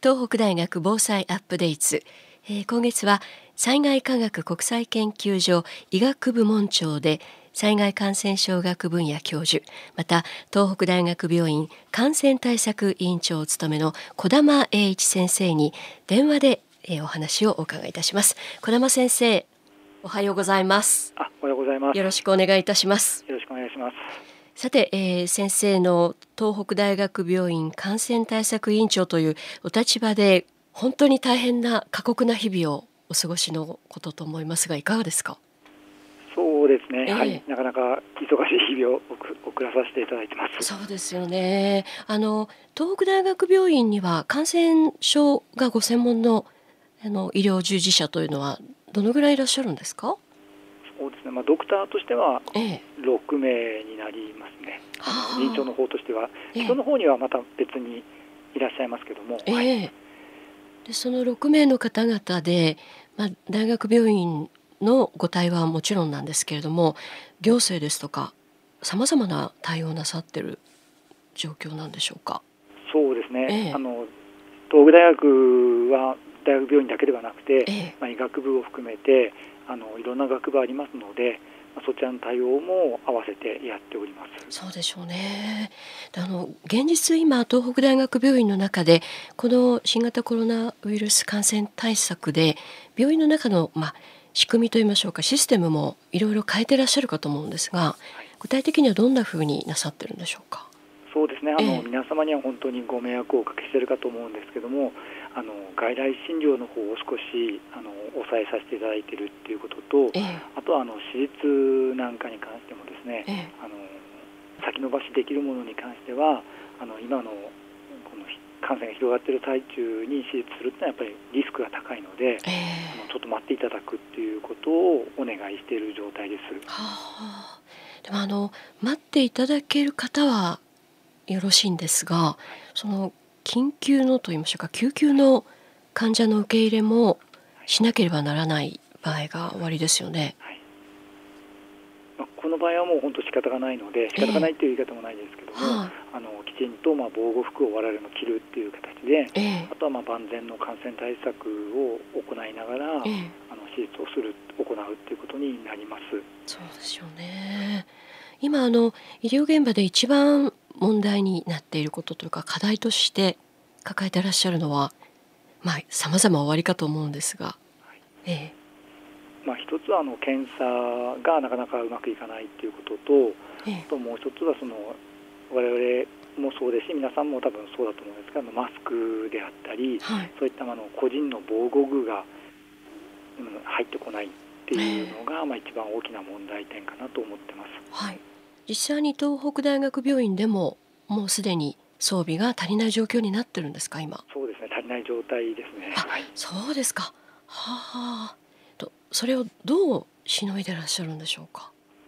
東北大学防災アップデート、今月は災害科学国際研究所医学部門長で災害感染症学分野教授、また東北大学病院感染対策委員長を務めの児玉英一先生に電話でお話をお伺いいたします。児玉先生、おはようございます。 おはようございます。 よろしくお願いいたします。 よろしくお願いします。 さて、先生の東北大学病院感染対策委員長というお立場で本当に大変な過酷な日々をお過ごしのことと思いますが、いかがですか？ そうですね、はい、なかなか忙しい日々を送らさせていただいてます。 そうですよね。東北大学病院には感染症がご専門の医療従事者というのはどのぐらいいらっしゃるんですか？ そうですね、ドクターとしてはええ、 6名になりますね。臨床の方としては、 ええ人の方にはまた別にいらっしゃいますけども、 えはい、 え、でその6名の方々で、大学病院のご対話はもちろんなんですけれども、行政ですとかさまざまな対応をなさっている状況なんでしょうか？ そうですね、 ええ東北大学は大学病院だけではなくて、 ええ医学部を含めていろんな学部ありますので、そちらの対応も合わせてやっております。 そうでしょうね。で現実今東北大学病院の中でこの新型コロナウイルス感染対策で病院の中の、仕組みといいましょうか、システムもいろいろ変えていらっしゃるかと思うんですが、具体的にはどんなふうになさってるんでしょうか？ そうですね、 ええ皆様には本当にご迷惑をおかけしているかと思うんですけども、外来診療の方を少し抑えさせていただいているっていうことと、 ええあとは手術なんかに関してもですね、 ええ先延ばしできるものに関しては今のこの感染が広がっている最中に手術するってのはやっぱりリスクが高いので、 ええちょっと待っていただくっていうことをお願いしている状態です。 はあ、でも待っていただける方はよろしいんですが、その緊急のと言いましょうか、救急の患者の受け入れもしなければならない場合がおありですよね。 はい、この場合はもう本当仕方がないので、仕方がないという言い方もないですけども、 はい、 きちんと防護服を我々も着るっていう形で、 ええあとは万全の感染対策を行いながら、 ええ手術を行うっていうことになります。 そうですよね。今医療現場で一番問題になっていることというか課題として抱えていらっしゃるのは、様々おありかと思うんですが、ええ一つは検査がなかなかうまくいかないということと、 ええあともう一つは我々もそうですし、皆さんも多分そうだと思うんですが、マスクであったり、 はい、 そういった個人の防護具が入ってこないっていうのが、一番大きな問題点かなと思ってます。 はい。実際に東北大学病院でももうすでに装備が足りない状況になってるんですか、今？ そうですね、足りない状態ですね。はい。 そうですか。はあ。それをどうしのいでらっしゃるんでしょうか？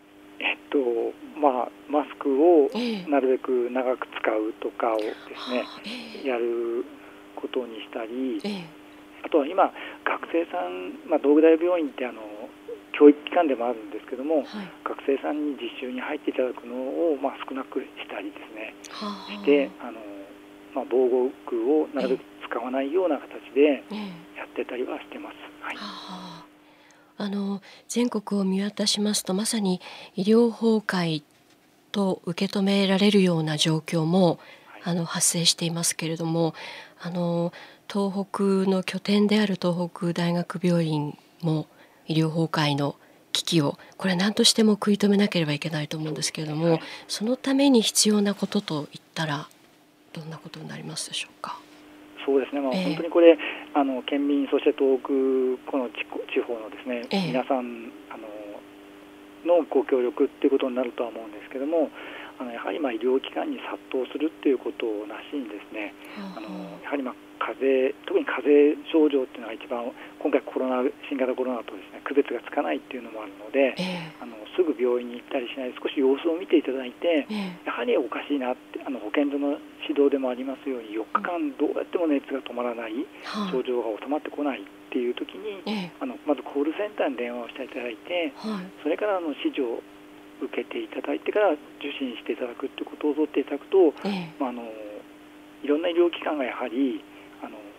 マスクをええなるべく長く使うとかをですね、 ええやることにしたり、 ええあとは今、学生さん、東北大病院って教育機関でもあるんですけども、 はい。 学生さんに実習に入っていただくのを、少なくしたりですね、 はしてあ。 防護服をなるべく使わないような形でええやってたりはしてます。はい。 はあ。全国を見渡しますとまさに医療崩壊と受け止められるような状況もはい。 発生していますけれども、東北の拠点である東北大学病院も医療崩壊の危機をこれ何としても食い止めなければいけないと思うんですけれども、 はい。 そのために必要なことといったらどんなことになりますでしょうか？ そうですね、 ええ本当にこれ県民、そして東北この地方のですね、 ええ皆さんのご協力っていうことになるとは思うんですけども、やはり医療機関に殺到するっていうことなしにですね、 はあはやはり特に風邪症状っていうのが一番今回新型コロナとですね区別がつかないっていうのもあるので、 ええすぐ病院に行ったりしないで少し様子を見ていただいて、 ええやはりおかしいなって保健所の指導でもありますように4日間どうやっても熱が止まらない、 は症状が収まってこないっていう時にええまずコールセンターに電話をしていただいて、 はいそれから指示を受けていただいてから受診していただくってことを取っていただくと、 ええいろんな医療機関がやはり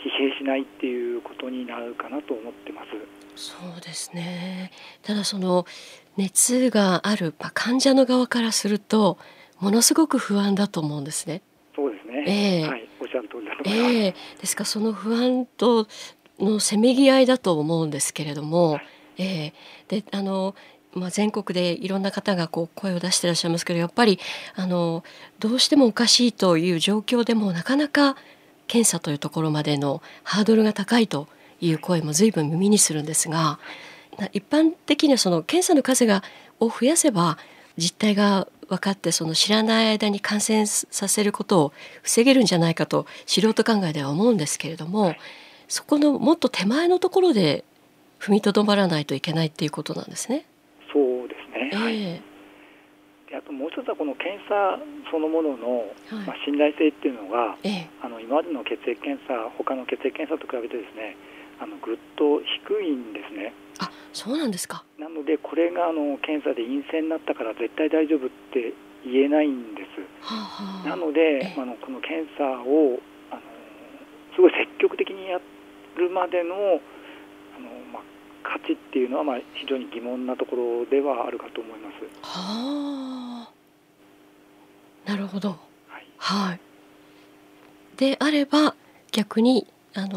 疲弊しないっていうことになるかなと思ってます。 そうですね。ただその熱がある、患者の側からするとものすごく不安だと思うんですね。 そうですね。 ええはい、おっしゃる通りだと思います。 ですからその不安とのせめぎ合いだと思うんですけれども、で全国でいろんな方がこう声を出していらっしゃいますけど、やっぱりどうしてもおかしいという状況でもなかなか検査というところまでのハードルが高いという声も随分耳にするんですが、一般的にはその検査の数を増やせば実態が分かって、その知らない間に感染させることを防げるんじゃないかと素人考えでは思うんですけれども、そこのもっと手前のところで踏みとどまらないといけないっていうことなんですね。 そうですね。はい。 えで、あともう一つはこの検査そのものの、 はい信頼性っていうのが、 ええ今までの血液検査、他の血液検査と比べてですね、ぐっと低いんですね。 あ、そうなんですか。 なのでこれが検査で陰性になったから絶対大丈夫って言えないんです。 はあはあ、 なので、 えこの検査をすごい積極的にやるまでの価値っていうのは非常に疑問なところではあるかと思います。 はあ、なるほど。 はい、 はい。であれば逆に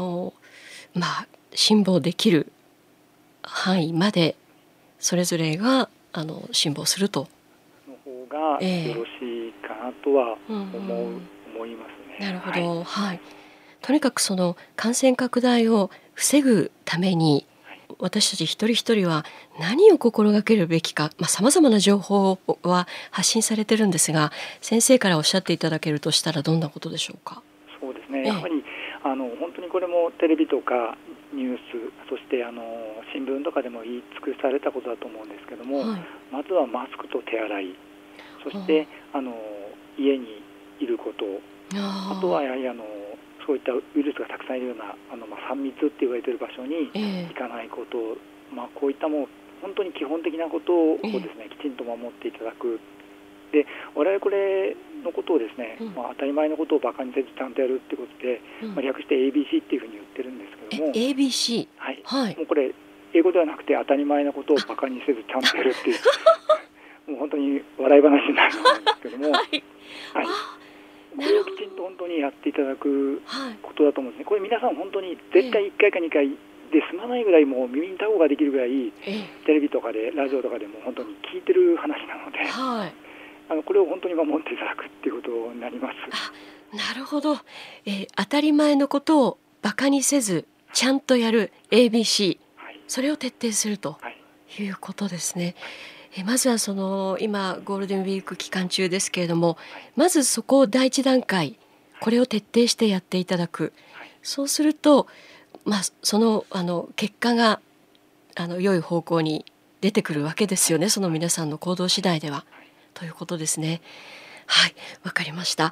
辛抱できる範囲までそれぞれが辛抱すると。 の方がよろしいかなとは思いますね。 なるほはい、 ど、はい。とにかくその感染拡大を防ぐために私たち一人一人は何を心がけるべきか、様々な情報は発信されてるんですが、先生からおっしゃっていただけるとしたらどんなことでしょうか。 そうですね。 ええ、 やはり本当にこれもテレビとかニュース、そして新聞とかでも言い尽くされたことだと思うんですけども、 はい。 まずはマスクと手洗い、そしはて家にいること、あとはあ、 やはりそういったウイルスがたくさんいるような3密って言われている場所にええ行かないこと、こういったもう本当に基本的なことをええですね、きちんと守っていただく。で、我々これのことをですね、当たり前のことをバカにせずちゃんとやるってことで、略して ABC っていうふうに言ってるんですけども、 ABC、 はい、 はい。 もうこれ英語ではなくて当たり前のことをバカにせずちゃんとやるっていうもう本当に笑い話になると思うんですけども、 はい。 はい、 あ、 これをきちんと本当にやっていただくはい。 ことだと思うんですね。これ皆さん本当に絶対1回か2回で済まないぐらい、もう耳にタコができるぐらいテレビとかでラジオとかでも本当に聞いてる話なので、 はい。 これを本当に守っていただくっていうことになります。 あ、なるほど。当たり前のことをバカにせずちゃんとやる ABC、 はい、 それを徹底するとはい、 いうことですね。まずはその今ゴールデンウィーク期間中ですけれども、まずそこを第一段階、これを徹底してやっていただく。 はい、 そうすると、その結果が良い方向に出てくるわけですよね。その皆さんの行動次第では、ということですね。はい、わかりました。はい、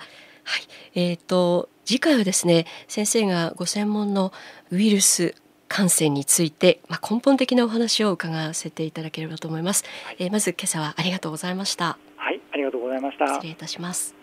次回はですね、先生がご専門のウイルス感染について、根本的なお話を伺わせていただければと思います。まず今朝はありがとうございました。 はい、ありがとうございました。 失礼いたします。